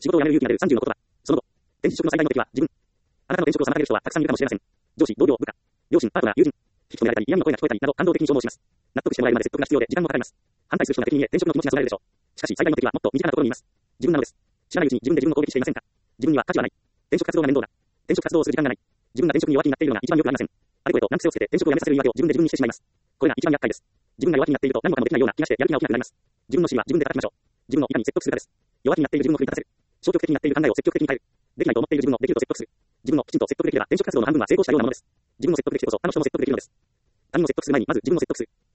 仕事を辞める勇気が出る30の言葉。その後、転職の最大の敵は自分。あなたの転職を妨げる人はたくさんいるかもしれません。上司、同僚、部下、両親、パートナー、友人。引き止められたり、嫌味の声が聞こえたりなど感動的に消耗します。納得してもらえるまで説得が必要で時間もかかります。反対する人が敵に見え転職の気持ちがそがれるでしょう。しかし最大の敵はもっと身近なところにいます。自分なのです。知らないうちに自分で自分を攻撃していませんか？自分には価値はない。転職活動が面倒だ。転職活動をする時間がない。自分が転職に弱気になっているのが一番良くありません。あれこれと難癖をつけて転職をやめさせる言い訳を自分で自分にしてしまいます。これが一番厄介です。自分が弱気になっていると何もかもできないような気がしてやる気が起きなくなります。自分の尻は自分で叩きましょう。自分をいかに説得するかです。弱気になっている自分を奮い立たせる。消極的になっている考えを積極的に変える。できないと思っている自分をできると説得する。自分をきちんと説得できれば転職活動の半分は成功したようなものです。自分を説得できてこそ他の人も説得できるのです。他人を説得する前にまず自分を説得する。